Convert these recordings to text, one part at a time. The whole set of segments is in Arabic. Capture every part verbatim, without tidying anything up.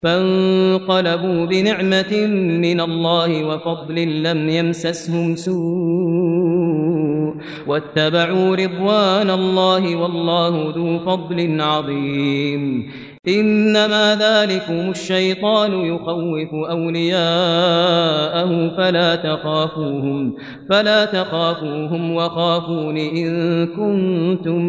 فانقلبوا بنعمة من الله وفضل لم يمسسهم سوء واتبعوا رضوان الله والله ذو فضل عظيم. إنما ذلكم الشيطان يخوف أولياءه فلا تخافوهم فلا تخافوهم وخافون إن كنتم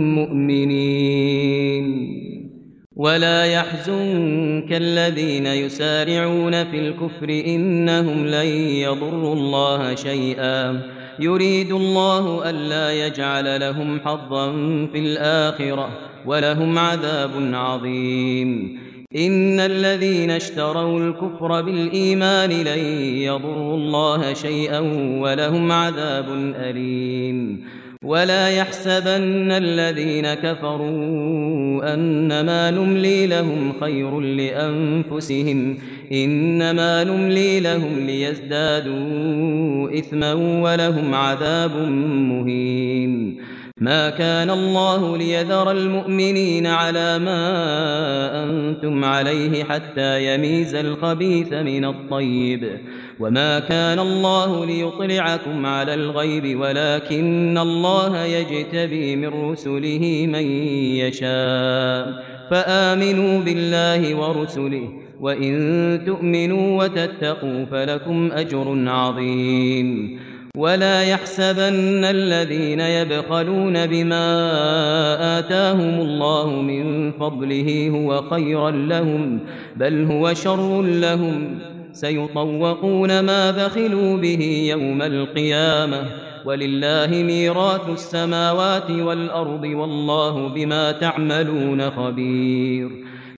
مؤمنين. ولا يحزنك الذين يسارعون في الكفر إنهم لن يضروا الله شيئا يريد الله ألا يجعل لهم حظا في الآخرة ولهم عذاب عظيم. إن الذين اشتروا الكفر بالإيمان لن يضروا الله شيئا ولهم عذاب أليم. ولا يحسبن الذين كفروا أنما نملي لهم خير لأنفسهم إنما نملي لهم ليزدادوا إثما ولهم عذاب مهين. ما كان الله ليذر المؤمنين على ما أنتم عليه حتى يميز الخبيث من الطيب وما كان الله ليطلعكم على الغيب ولكن الله يجتبي من رسله من يشاء فآمنوا بالله ورسله وإن تؤمنوا وتتقوا فلكم أجر عظيم. ولا يحسبن الذين يبخلون بما آتاهم الله من فضله هو خيرا لهم بل هو شر لهم سيطوقون ما بخلوا به يوم القيامة ولله ميراث السماوات والأرض والله بما تعملون خبير.